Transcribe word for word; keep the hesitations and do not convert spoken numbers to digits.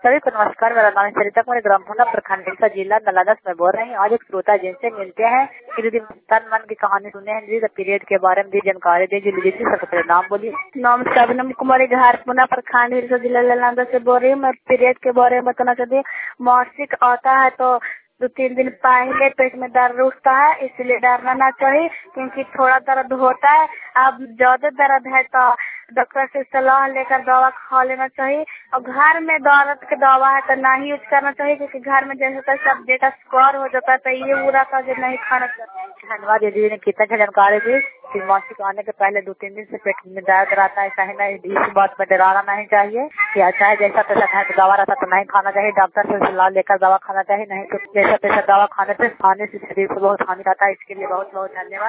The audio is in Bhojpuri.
सभी को नमस्कार। मेरा नाम सरिता कुमारी, ग्राम भुना, प्रखंड हिलसा, जिला नालंदा में बोल रही हूँ। आज एक श्रोता जिनसे मिलते हैं कि दीदी तन मन की कहानी सुने हैं, दीदी पीरियड के बारे में दी जानकारी दीजिए। दीदी सबसे पहले नाम बोलिए। नमस्कार, नम कुमारी, घर पुना, प्रखंड हिलसा, जिला नालंदा से बोल रही हूँ। मैं पीरियड के बारे में बताना चाहती हूँ। मासिक आता है तो दो तीन दिन पहले पेट में दर्द उठता है, इसलिए डरना ना चाहिए, क्योंकि थोड़ा दर्द होता है। अब ज्यादा दर्द है तो डॉक्टर से सलाह लेकर दवा खा लेना चाहिए। और घर में दर्द की दवा है तो ना ही यूज करना चाहिए, क्योंकि घर में जैसे सब डेटा स्कोर हो जाता है, तो ये पूरा का जो नहीं खाना चाहिए। धन्यवाद दीदी ने कितना जानकारी दी कि मासिक आने के पहले दो तीन दिन से पेट में दर्द रहता है, चाहे नहीं, इस बात में डराना नहीं चाहिए कि चाहे जैसा तैसा है तो दवा रहता तो नहीं खाना चाहिए। डॉक्टर से सलाह लेकर दवा खाना चाहिए, नहीं तो जैसा तैसा दवा खाने से खाने से शरीर को बहुत हानि रहता है। इसके लिए बहुत बहुत धन्यवाद।